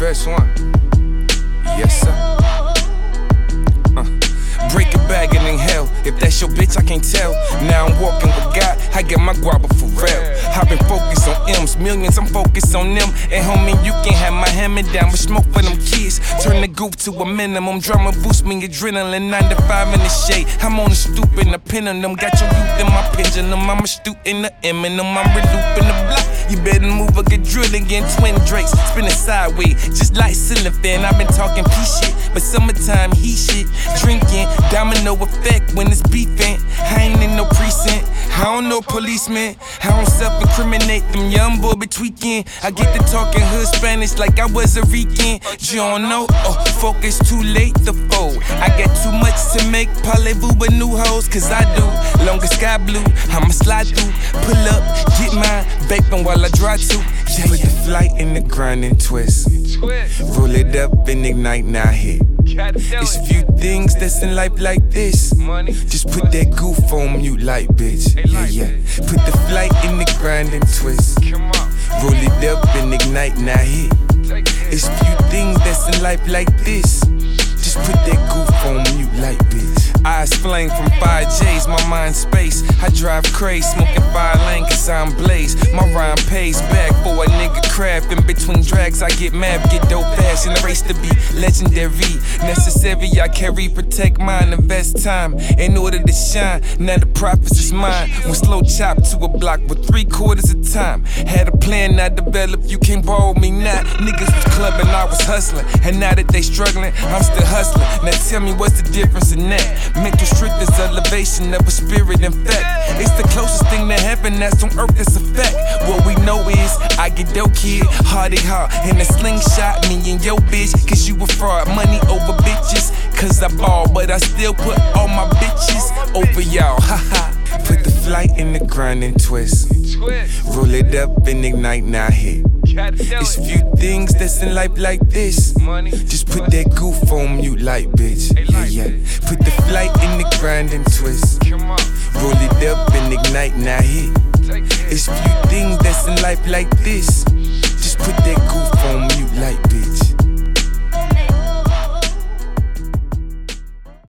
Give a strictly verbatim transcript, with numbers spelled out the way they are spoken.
Verse one. Yes, sir. Uh. Break a bag and in hell. If that's your bitch, I can't tell. Now I'm walking with God, I get my guava for real. I've been focused on M's, millions, I'm focused on them. And homie, you can have my hammer down with smoke for them kids. Turn the goof to a minimum, drama boost me adrenaline. Nine to five in the shade, I'm on the stoop in the pen on them. Got your youth in my pendulum, I'm a stoop in the Eminem. I'm relooping the block, you better move or get drilled again. Twin Drakes, spinning sideways, just like ceiling fan. I've been talking P shit, but summertime he shit. Drinking, domino effect when it's beefing. I ain't in no precinct, I don't know policeman. I don't self-incriminate, them young boy be tweaking. I get to talking hood Spanish like I was a Rican. You don't know, oh, focus too late to fold. I got too much to make, parlez-vous with new hoes. Cause I do, long as sky blue, I'ma slide through. Pull up, get mine, vaping while I drive too. Yeah, put the flight in the grind and twist. Roll it up and ignite, now hit. It's few things that's in life like this. Just put that goof on mute like bitch. Yeah, yeah. Put the flight in the grind and twist. Roll it up and ignite, now hit. It's few things that's in life like this. Just put that goof on mute like bitch. Eyes flame from five J's, my mind space. I drive crazy, smoking fire lane cause I'm blaze. My rhyme pays back for a nigga craft. In between drags, I get mad, get dope fast. In the race to be legendary, necessary, I carry, protect mine, invest time in order to shine. Now the profits is mine. When slow chop to a block with three quarters of time. Had a plan, I developed, you can't borrow me now. Niggas was clubbing, I was hustling. And now that they struggling, I'm still hustling. Now tell me what's the difference in that? Mental strength is elevation of a spirit in fact. It's the closest thing to heaven that's on earth, that's a fact. What we know is, I get dope kid, hardy hard. And a slingshot, me and your bitch. Cause you a fraud, money over bitches. Cause I ball, but I still put all my bitches over y'all, haha. Put the flight in the grind and twist. Roll it up and ignite, now hit. It's few things that's in life like this. Just put that goof on mute like bitch. Yeah, yeah. Put the flight in the grind and twist. Roll it up and ignite, now hit. It's few things that's in life like this. Just put that goof on mute like bitch.